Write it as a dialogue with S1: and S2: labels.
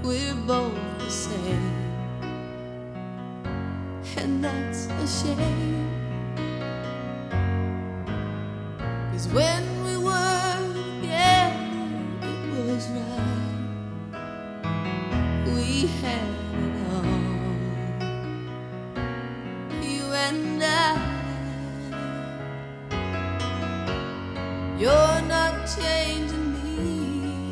S1: we're both the same, and that's a shame. 'Cause when we were together, it was right. We had it all, you and I.